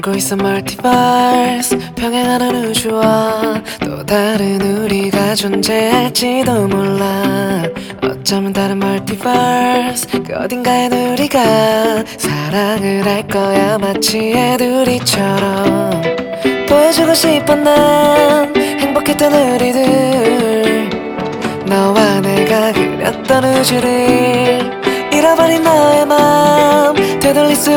알고 있어 멀티버스 평행하는 우주와 또 다른 우리가 존재할지도 몰라. 어쩌면 다른 멀티버스 그 어딘가엔 우리가 사랑을 할 거야. 마치 애들이처럼 보여주고 싶어. 난 행복했던 우리들, 너와 내가 그렸던 우주를 잃어버린 너의 맘 되돌릴 수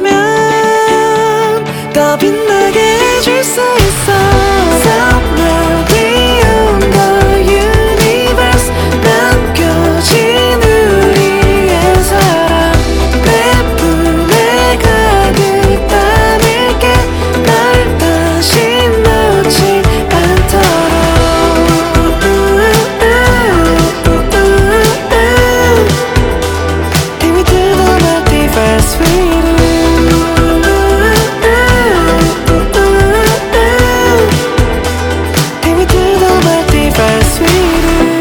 있다면 더 빛나게 해줄 수 있어. Somewhere beyond the universe 남겨진 우리의 사랑 내 품에 가득 담을게. 널 다시 놓지 않도록. Take me to the multiverse with you. Take me to the multiverse with you.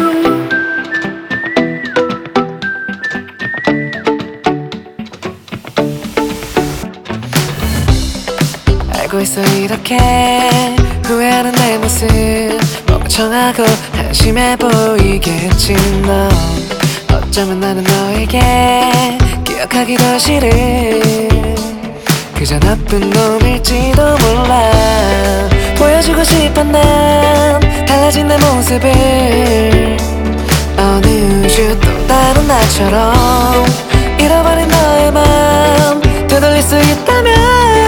알고 있어 이렇게 후회하는 내 모습 멍청하고 한심해 보이겠지. 너 어쩌면 나는 너에게 기억하기도 싫은 그저 나쁜 놈일지도 몰라. 보여주고 싶어. 난 달라진 내 모습을 어느 우주 또 다른 나처럼 잃어버린 너의 맘 되돌릴 수 있다면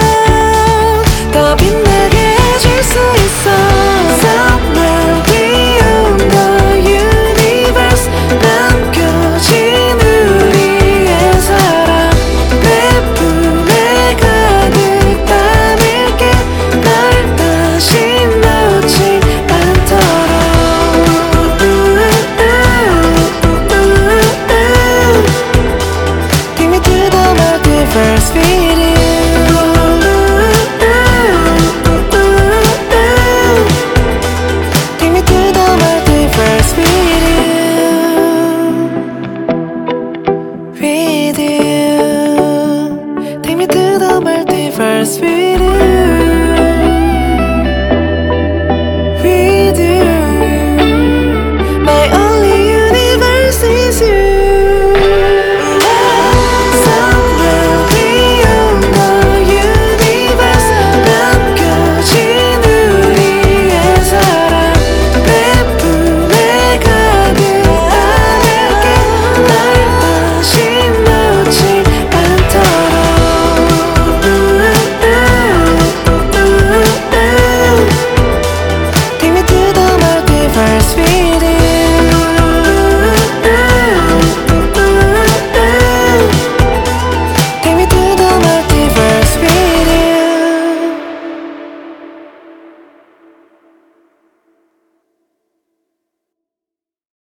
더 빛나게 해줄 수 있어. Somewhere beyond the universe 남겨진 우리의 사랑 내 품에 가득 담을게. 널 다시 놓지 않도록. Take me to the multiverse with you. Take me to the multiverse with you. With you. Take me to the multiverse with you.